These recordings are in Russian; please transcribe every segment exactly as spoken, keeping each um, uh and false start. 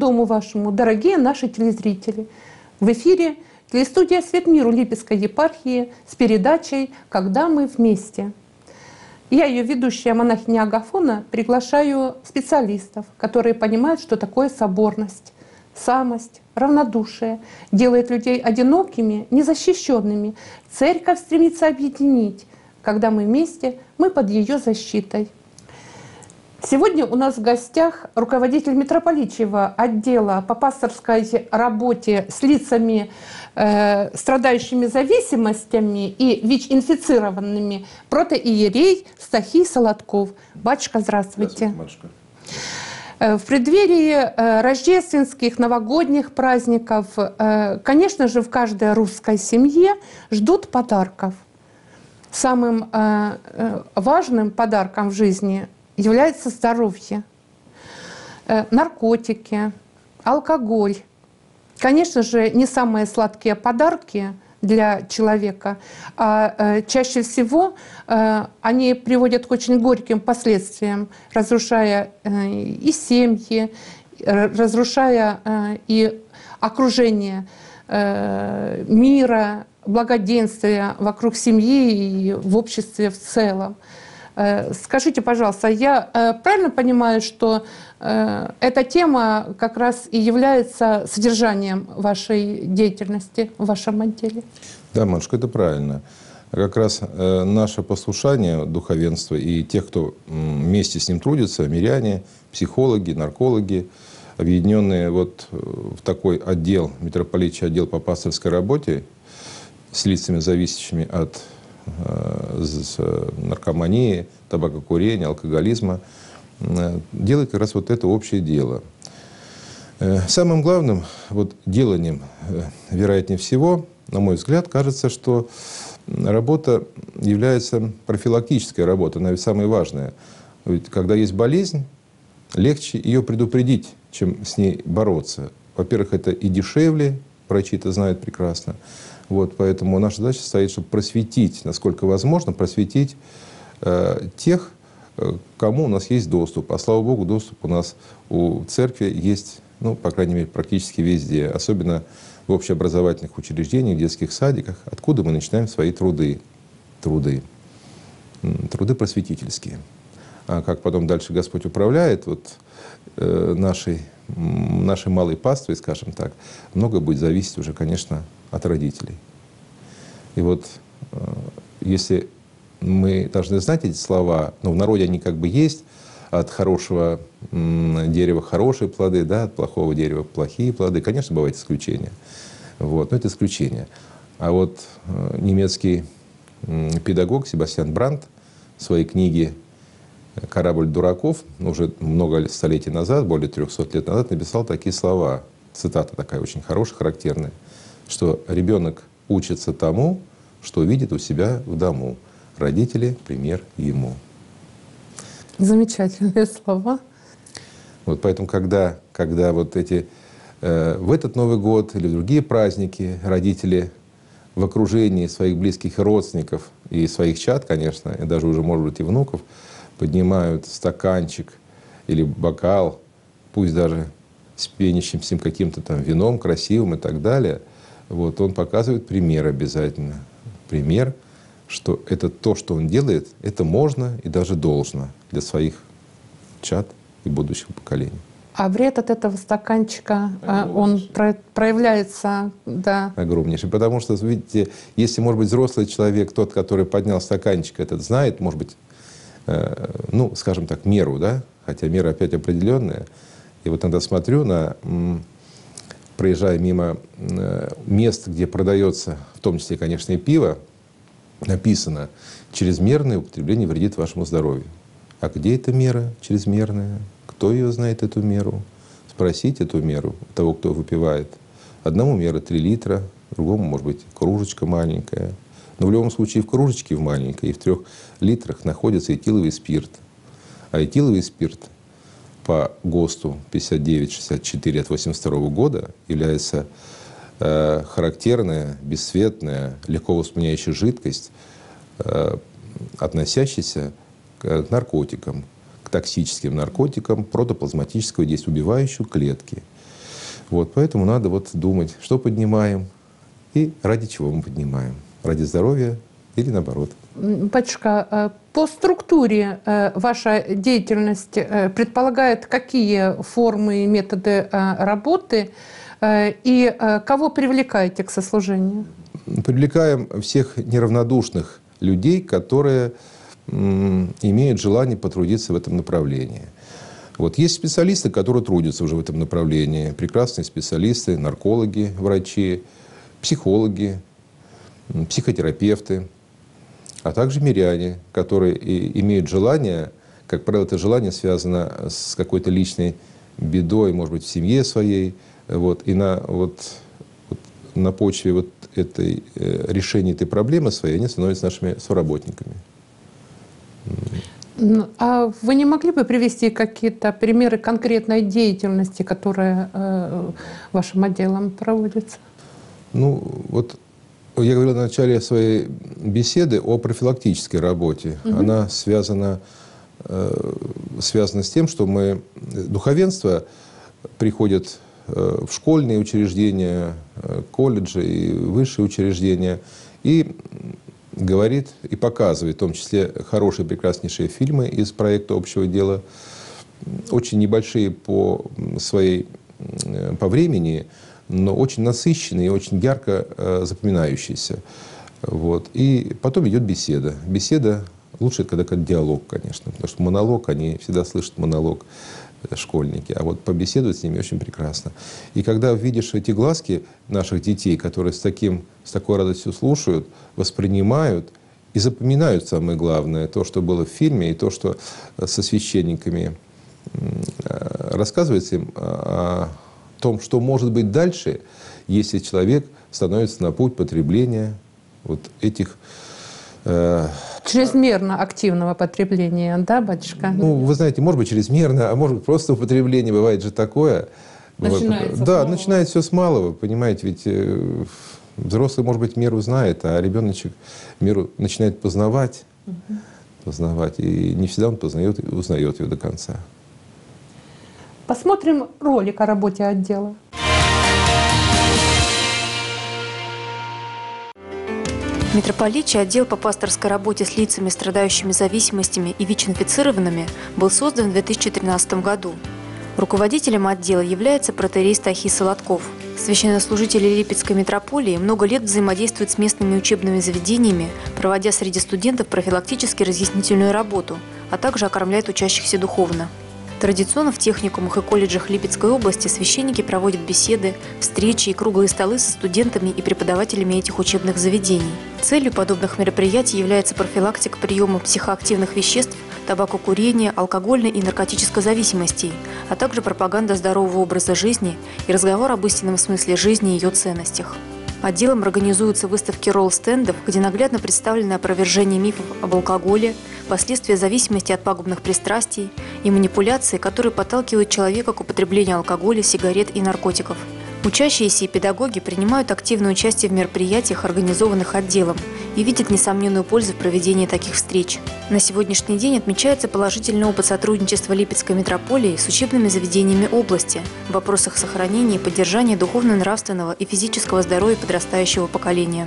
дому вашему, дорогие наши телезрители! В эфире телестудия «Свет миру» Липецкой епархии с передачей «Когда мы вместе». Я, ее ведущая монахиня Агафона, приглашаю специалистов, которые понимают, что такое соборность, самость, равнодушие, делает людей одинокими, незащищенными. Церковь стремится объединить. Когда мы вместе, мы под ее защитой. Сегодня у нас в гостях руководитель митрополичьего отдела по пасторской работе с лицами, э, страдающими зависимостями и ВИЧ-инфицированными, протоиерей Стахий Солодков. Батюшка, здравствуйте. Здравствуйте, батюшка. В преддверии э, рождественских, новогодних праздников, э, конечно же, в каждой русской семье ждут подарков. Самым э, э, важным подарком в жизни является здоровье, э, наркотики, алкоголь. Конечно же, не самые сладкие подарки для человека, а э, чаще всего э, они приводят к очень горьким последствиям, разрушая э, и семьи, разрушая э, и окружение э, мира, благоденствия вокруг семьи и в обществе в целом. Скажите, пожалуйста, я правильно понимаю, что эта тема как раз и является содержанием вашей деятельности в вашем отделе? Да, матушка, это правильно. Как раз наше послушание духовенства и тех, кто вместе с ним трудится, миряне, психологи, наркологи, объединенные вот в такой отдел, митрополичий отдел по пасторской работе с лицами, зависящими от наркомании, табакокурения, алкоголизма, делает как раз вот это общее дело. Самым главным вот деланием, вероятнее всего, на мой взгляд, кажется, что работа является профилактической работой, она ведь самая важная. Ведь когда есть болезнь, легче ее предупредить, чем с ней бороться. Во-первых, это и дешевле, врачи это знают прекрасно. Вот, поэтому наша задача состоит, чтобы просветить, насколько возможно, просветить э, тех, э, кому у нас есть доступ. А слава Богу, доступ у нас у церкви есть, ну, по крайней мере, практически везде. Особенно в общеобразовательных учреждениях, в детских садиках, откуда мы начинаем свои труды. Труды. Труды просветительские. А как потом дальше Господь управляет вот, э, нашей, нашей малой паствой, скажем так, многое будет зависеть уже, конечно, от родителей. И вот если мы должны знать эти слова, но в народе они как бы есть, от хорошего дерева хорошие плоды, да, от плохого дерева плохие плоды, конечно, бывают исключения. Вот, но это исключение. А вот немецкий педагог Себастьян Брандт в своей книге «Корабль дураков» уже много столетий назад, более трехсот лет назад, написал такие слова. Цитата такая очень хорошая, характерная, что ребенок учится тому, что видит у себя в дому. Родители — пример ему. Замечательные слова. Вот поэтому, когда, когда вот эти, э, в этот Новый год или в другие праздники родители в окружении своих близких родственников и своих чад, конечно, и даже уже, может быть, и внуков, поднимают стаканчик или бокал, пусть даже с пенящимся каким-то там вином красивым и так далее, вот, он показывает пример обязательно. Пример, что это то, что он делает, это можно и даже должно для своих чад и будущих поколений. А вред от этого стаканчика, он про- проявляется, да. Огромнейший. Потому что, видите, если, может быть, взрослый человек, тот, который поднял стаканчик, этот знает, может быть, э, ну, скажем так, меру, да, хотя мера опять определенная. И вот иногда смотрю на, проезжая мимо мест, где продается, в том числе, конечно, и пиво, написано: чрезмерное употребление вредит вашему здоровью. А где эта мера чрезмерная? Кто ее знает, эту меру? Спросить эту меру у того, кто выпивает. Одному мера три литра, другому, может быть, кружечка маленькая. Но в любом случае в кружечке в маленькой и в трех литрах находится этиловый спирт. А этиловый спирт по ГОСТу пятьдесят девять шестьдесят четыре от восемьдесят второго года является э, характерная, бесцветная, легко воспламеняющая жидкость, э, относящаяся к наркотикам, к токсическим наркотикам протоплазматического действия, убивающую клетки. Вот, поэтому надо вот думать, что поднимаем и ради чего мы поднимаем. Ради здоровья или наоборот. Батюшка, по структуре ваша деятельность предполагает какие формы и методы работы и кого привлекаете к сослужению? Привлекаем всех неравнодушных людей, которые имеют желание потрудиться в этом направлении. Вот. Есть специалисты, которые трудятся уже в этом направлении. Прекрасные специалисты, наркологи, врачи, психологи, психотерапевты, а также миряне, которые и имеют желание, как правило, это желание связано с какой-то личной бедой, может быть, в семье своей. Вот. И на, вот, вот, на почве вот этой, э, решения этой проблемы своей они становятся нашими соработниками. А вы не могли бы привести какие-то примеры конкретной деятельности, которая э, вашим отделом проводится? Ну, вот я говорил в начале своей беседы о профилактической работе. Угу. Она связана, э, связана с тем, что мы, духовенство приходит э, в школьные учреждения, э, колледжи и высшие учреждения и говорит и показывает, в том числе хорошие, прекраснейшие фильмы из проекта «Общего дела», очень небольшие по своей, по времени, но очень насыщенные и очень ярко э, запоминающиеся. Вот. И потом идет беседа. Беседа лучше, когда как диалог, конечно, потому что монолог, они всегда слышат монолог, школьники, а вот побеседовать с ними очень прекрасно. И когда видишь эти глазки наших детей, которые с, таким, с такой радостью слушают, воспринимают и запоминают, самое главное, то, что было в фильме, и то, что со священниками рассказывается им о том, что может быть дальше, если человек становится на путь потребления вот этих... Чрезмерно активного потребления, да, батюшка? Ну, вы знаете, может быть, чрезмерно, а может быть, просто употребление бывает же такое. Начинается вот. Да, начинается все с малого, понимаете, ведь э, взрослый, может быть, меру знает, а ребеночек меру начинает познавать, угу. познавать, и не всегда он познает и узнает ее до конца. Посмотрим ролик о работе отдела. В митрополичье отдел по пасторской работе с лицами, страдающими зависимостями и ВИЧ-инфицированными был создан в две тысячи тринадцатом году. Руководителем отдела является протоиерей Стахий Солодков. Священнослужители Липецкой митрополии много лет взаимодействуют с местными учебными заведениями, проводя среди студентов профилактически разъяснительную работу, а также окормляют учащихся духовно. Традиционно в техникумах и колледжах Липецкой области священники проводят беседы, встречи и круглые столы со студентами и преподавателями этих учебных заведений. Целью подобных мероприятий является профилактика приема психоактивных веществ, табакокурения, алкогольной и наркотической зависимостей, а также пропаганда здорового образа жизни и разговор об истинном смысле жизни и ее ценностях. Отделом организуются выставки ролл-стендов, где наглядно представлены опровержение мифов об алкоголе, последствия зависимости от пагубных пристрастий и манипуляции, которые подталкивают человека к употреблению алкоголя, сигарет и наркотиков. Учащиеся и педагоги принимают активное участие в мероприятиях, организованных отделом, и видят несомненную пользу в проведении таких встреч. На сегодняшний день отмечается положительный опыт сотрудничества Липецкой митрополии с учебными заведениями области в вопросах сохранения и поддержания духовно-нравственного и физического здоровья подрастающего поколения.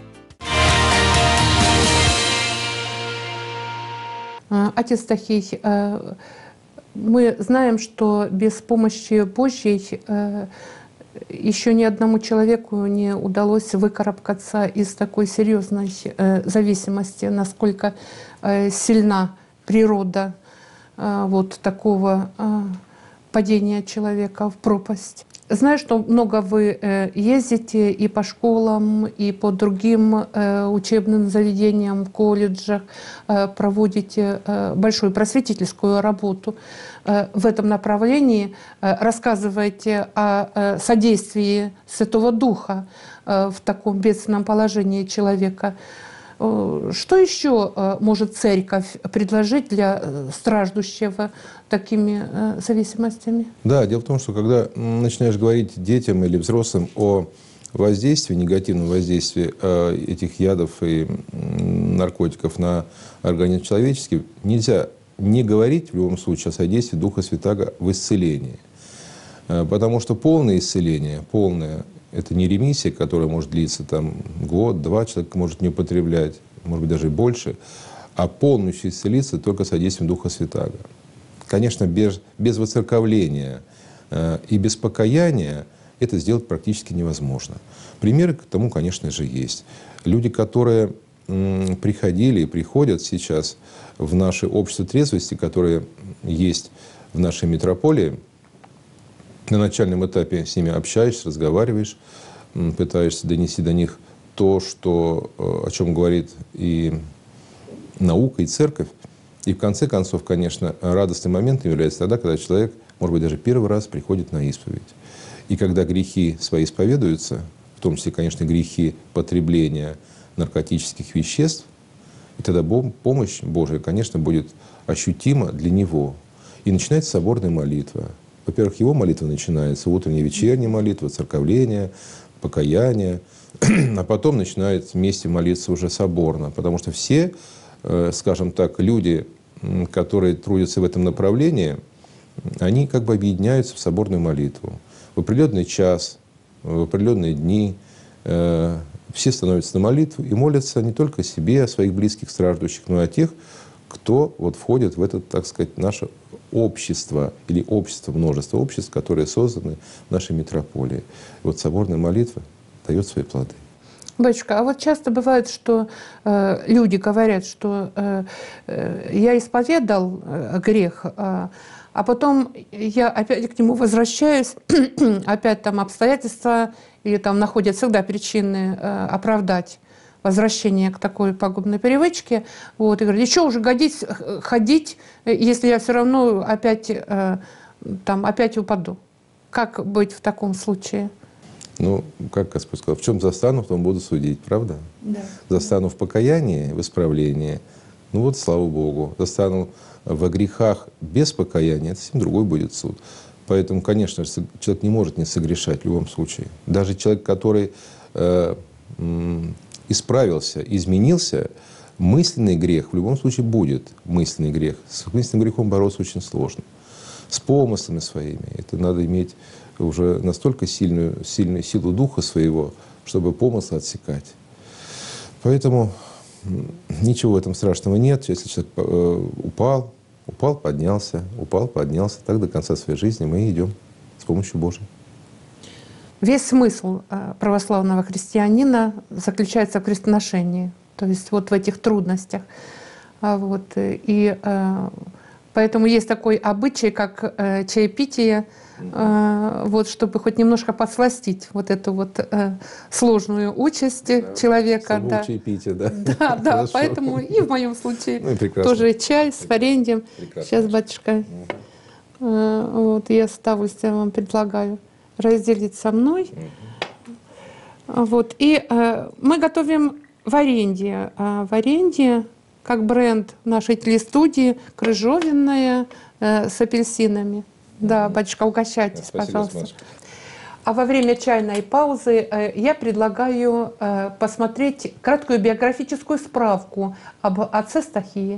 Отец Стахий, мы знаем, что без помощи Божьей еще ни одному человеку не удалось выкарабкаться из такой серьезной зависимости, насколько сильна природа вот такого падения человека в пропасть. Знаю, что много вы ездите и по школам, и по другим учебным заведениям, в колледжах, проводите большую просветительскую работу в этом направлении, рассказываете о содействии Святого Духа в таком бедственном положении человека. Что еще может церковь предложить для страждущего такими зависимостями? Да, дело в том, что когда начинаешь говорить детям или взрослым о воздействии, негативном воздействии этих ядов и наркотиков на организм человеческий, нельзя не говорить в любом случае о содействии Духа Святаго в исцелении. Потому что полное исцеление, полное, это не ремиссия, которая может длиться там, год, два, человек может не употреблять, может быть, даже и больше, а полностью исцелиться только содействием Духа Святаго. Конечно, без, без воцерковления э, и без покаяния это сделать практически невозможно. Примеры к тому, конечно же, есть. Люди, которые м, приходили и приходят сейчас в наше общество трезвости, которое есть в нашей митрополии, на начальном этапе с ними общаешься, разговариваешь, м, пытаешься донести до них то, что, о чем говорит и наука, и церковь. И в конце концов, конечно, радостным моментом является тогда, когда человек, может быть, даже первый раз приходит на исповедь. И когда грехи свои исповедуются, в том числе, конечно, грехи потребления наркотических веществ, и тогда помощь Божия, конечно, будет ощутима для него. И начинается соборная молитва. Во-первых, его молитва начинается, утренняя, вечерняя молитва, церковление, покаяние. А потом начинает вместе молиться уже соборно. Потому что все, скажем так, люди, которые трудятся в этом направлении, они как бы объединяются в соборную молитву. В определенный час, в определенные дни все становятся на молитву и молятся не только о себе, о своих близких страждущих, но и о тех, кто вот входит в это, так сказать, наше общество или общество, множество обществ, которые созданы в нашей митрополии. И вот соборная молитва дает свои плоды. Батюшка, а вот часто бывает, что э, люди говорят, что э, э, я исповедал э, грех, э, а потом я опять к нему возвращаюсь, опять там обстоятельства или там находят всегда причины э, оправдать возвращение к такой пагубной привычке. Вот, и говорят, еще уже годить ходить, если я все равно опять, э, там, опять упаду. Как быть в таком случае? Ну, как Господь сказал, в чем застану, в том буду судить, правда? Да. Застану в покаянии, в исправлении, ну вот, слава Богу. Застану во грехах без покаяния, это совсем другой будет суд. Поэтому, конечно, человек не может не согрешать в любом случае. Даже человек, который э, исправился, изменился, мысленный грех в любом случае будет мысленный грех. С мысленным грехом бороться очень сложно. С помыслами своими. Это надо иметь уже настолько сильную, сильную силу духа своего, чтобы помыслы отсекать. Поэтому ничего в этом страшного нет. Если человек э, упал, упал, поднялся, упал, поднялся, так до конца своей жизни мы идем с помощью Божией. Весь смысл православного христианина заключается в крестоношении, то есть вот в этих трудностях. Вот. И поэтому есть такой обычай, как чаепитие, вот, чтобы хоть немножко подсластить вот эту вот сложную участь да, человека. Да. Чаепитие, да. Да, да, поэтому и в моем случае ну, тоже чай с вареньем. Прекрасно. Сейчас, батюшка, угу. вот, я с удовольствием вам предлагаю разделить со мной. Вот. И э, мы готовим варенье. А варенье, как бренд нашей телестудии, крыжовенное э, с апельсинами. Да, батюшка, угощайтесь, да, пожалуйста. Спасибо. А во время чайной паузы э, я предлагаю э, посмотреть краткую биографическую справку об отце Стахии.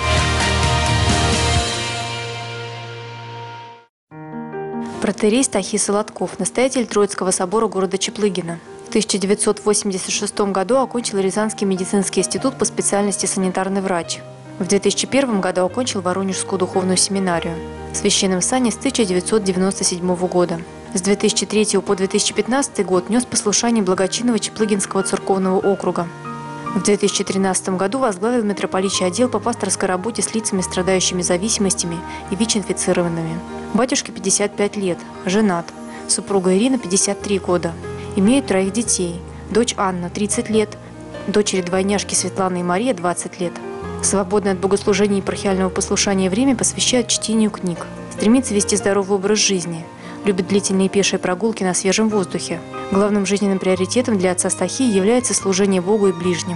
Протоиерей Стахий Солодков, настоятель Троицкого собора города Чаплыгина. В тысяча девятьсот восемьдесят шестом году окончил Рязанский медицинский институт по специальности санитарный врач. В две тысячи первом году окончил Воронежскую духовную семинарию. В священном сане с тысяча девятьсот девяносто седьмого года. С две тысячи третьего по две тысячи пятнадцатый год нес послушание благочинного Чаплыгинского церковного округа. В две тысячи тринадцатом году возглавил митрополичий отдел по пасторской работе с лицами, страдающими зависимостями и ВИЧ-инфицированными. Батюшке пятьдесят пять лет, женат. Супруга Ирина пятьдесят три года. Имеют троих детей. Дочь Анна тридцать лет, дочери-двойняшки Светлана и Мария двадцать лет. Свободное от богослужения и епархиального послушания время посвящает чтению книг. Стремится вести здоровый образ жизни. Любит длительные пешие прогулки на свежем воздухе. Главным жизненным приоритетом для отца Стахии является служение Богу и ближним.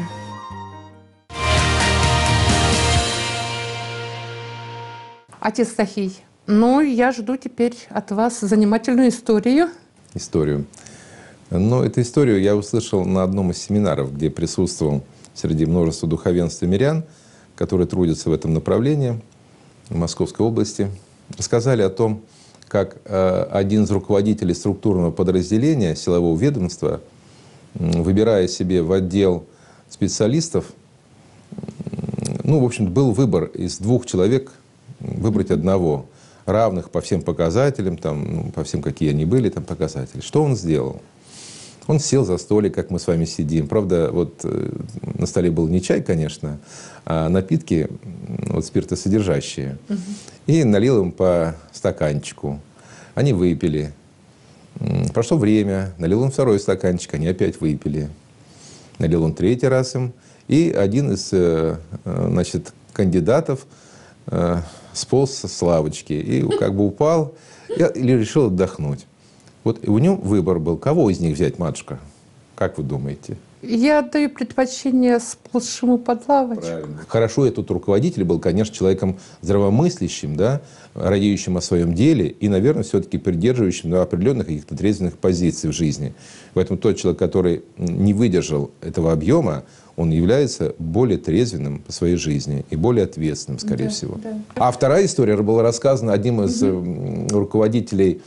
Отец Стахий, ну, я жду теперь от вас занимательную историю. Историю. Но эту историю я услышал на одном из семинаров, где присутствовал среди множества духовенства мирян, которые трудятся в этом направлении в Московской области. Рассказали о том, как один из руководителей структурного подразделения силового ведомства, выбирая себе в отдел специалистов, ну, в общем, был выбор из двух человек выбрать одного, равных по всем показателям, там, ну, по всем, какие они были, там, показатели. Что он сделал? Он сел за столик, как мы с вами сидим. Правда, вот на столе был не чай, конечно, а напитки, вот, спиртосодержащие. Угу. И налил им по стаканчику. Они выпили. Прошло время, налил им второй стаканчик, они опять выпили. Налил он третий раз им. И один из, значит, кандидатов сполз с лавочки и как бы упал или решил отдохнуть. Вот у него выбор был, кого из них взять, матушка? Как вы думаете? Я отдаю предпочтение сползшему под лавочку. Правильно. Хорошо, этот руководитель был, конечно, человеком здравомыслящим, да, радеющим о своем деле и, наверное, все-таки придерживающим, да, определенных каких-то трезвенных позиций в жизни. Поэтому тот человек, который не выдержал этого объема, он является более трезвенным по своей жизни и более ответственным, скорее да, всего. Да. А вторая история была рассказана одним из угу. руководителей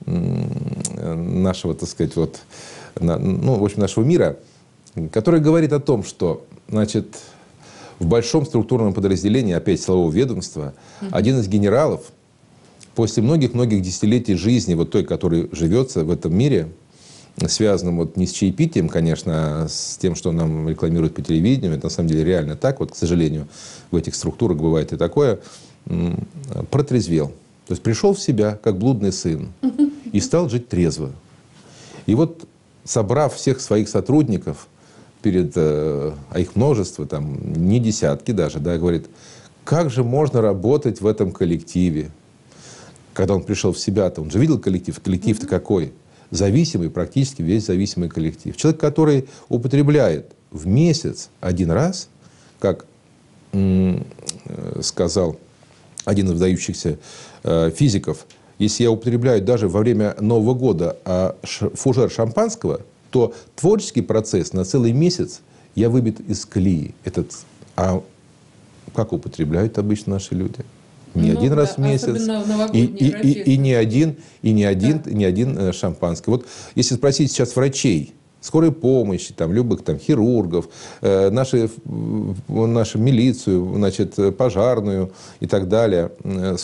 нашего, так сказать, вот, ну, в общем, нашего мира, который говорит о том, что, значит, в большом структурном подразделении, опять силового ведомства, mm-hmm. один из генералов после многих-многих десятилетий жизни, вот той, которой живется в этом мире, связанном вот не с чаепитием, конечно, а с тем, что нам рекламируют по телевидению, это на самом деле реально так, вот, к сожалению, в этих структурах бывает и такое, протрезвел. То есть пришел в себя, как блудный сын, и стал жить трезво. И вот, собрав всех своих сотрудников, перед, а их множество, там, не десятки даже, да, говорит, как же можно работать в этом коллективе? Когда он пришел в себя-то, он же видел коллектив. Коллектив-то какой? Зависимый, практически весь зависимый коллектив. Человек, который употребляет в месяц один раз, как м- сказал один из выдающихся э, физиков, если я употребляю даже во время Нового года а, ш, фужер шампанского, то творческий процесс на целый месяц я выбит из колеи. Этот, а как употребляют обычно наши люди? Не ну, один да, раз в месяц. И, и, и, и не один, и не один, да. не один э, шампанский. Вот если спросить сейчас врачей, скорой помощи, там, любых там, хирургов, э, наши, э, нашу милицию, значит, пожарную и так далее. Э,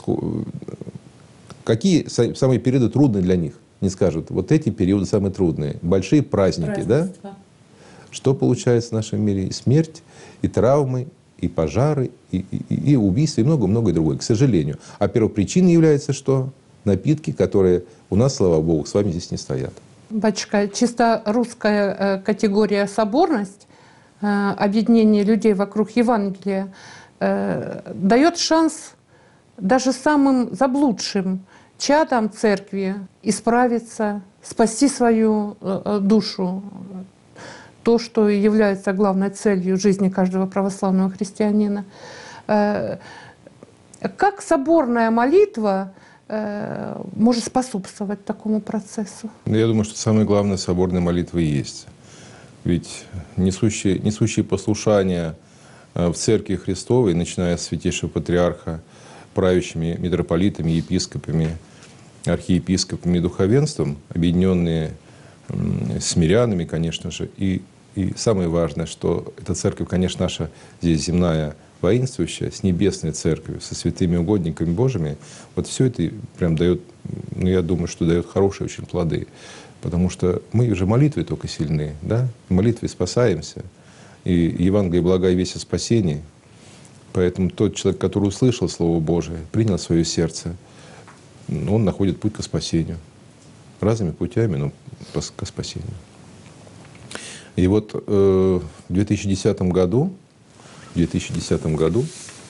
какие самые периоды трудные для них? Не скажут. Вот эти периоды самые трудные. Большие праздники, да? Что получается в нашем мире? И смерть, и травмы, и пожары, и, и, и убийства, и много-много другое, к сожалению. А первопричиной является что? Напитки, которые у нас, слава Богу, с вами здесь не стоят. Батюшка, чисто русская категория соборность, объединение людей вокруг Евангелия, дает шанс даже самым заблудшим чадам церкви исправиться, спасти свою душу. То, что является главной целью жизни каждого православного христианина. Как соборная молитва может способствовать такому процессу? Я думаю, что самое главное соборная молитва и есть. Ведь несущие, несущие послушание в Церкви Христовой, начиная с святейшего патриарха, правящими митрополитами, епископами, архиепископами и духовенством, объединенные с мирянами, конечно же. И, и самое важное, что эта церковь, конечно, наша здесь земная, воинствующая, с небесной церковью, со святыми угодниками Божьими, вот все это прям дает, ну, я думаю, что дает хорошие очень плоды. Потому что мы же молитвой только сильны, да? Молитвой спасаемся. И Евангелие благая весть о спасении. Поэтому тот человек, который услышал Слово Божие, принял в свое сердце, он находит путь к спасению. Разными путями, но к спасению. И вот э, в две тысячи десятом году, в две тысячи десятом году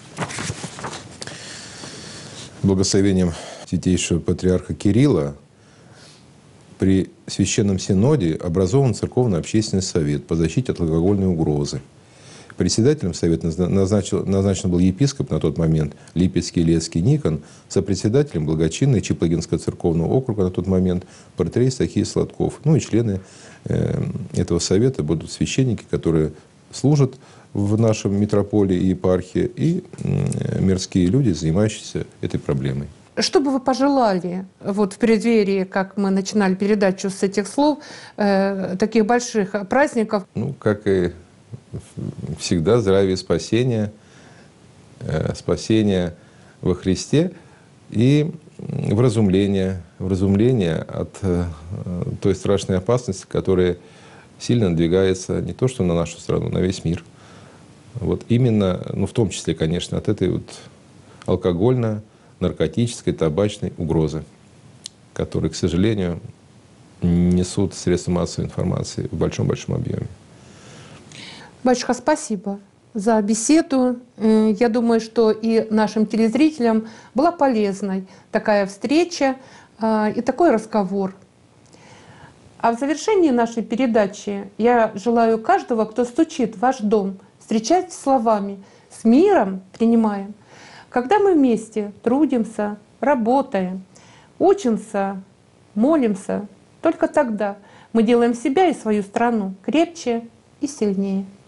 благословением святейшего патриарха Кирилла при Священном Синоде образован Церковно-общественный совет по защите от алкогольной угрозы. Председателем совета назначил, назначен был епископ на тот момент Липецкий Илецкий Никон, сопредседателем благочинный Чиплагинского церковного округа на тот момент протоиерей Стахий Сладков. Ну и члены э, этого совета будут священники, которые служат в нашем митрополии и епархии, и э, мирские люди, занимающиеся этой проблемой. Что бы вы пожелали вот в преддверии, как мы начинали передачу с этих слов, э, таких больших праздников? Ну, как и всегда, здравие и спасение, э, спасение во Христе и вразумление, вразумление от э, той страшной опасности, которая сильно надвигается не то что на нашу страну, на весь мир. Вот именно, ну, в том числе, конечно, от этой вот алкогольно-наркотической, табачной угрозы, которые, к сожалению, несут средства массовой информации в большом-большом объеме. Батюшка, спасибо за беседу. Я думаю, что и нашим телезрителям была полезной такая встреча и такой разговор. А в завершении нашей передачи я желаю каждого, кто стучит в ваш дом, встречать словами «С миром принимаем». Когда мы вместе трудимся, работаем, учимся, молимся, только тогда мы делаем себя и свою страну крепче и сильнее.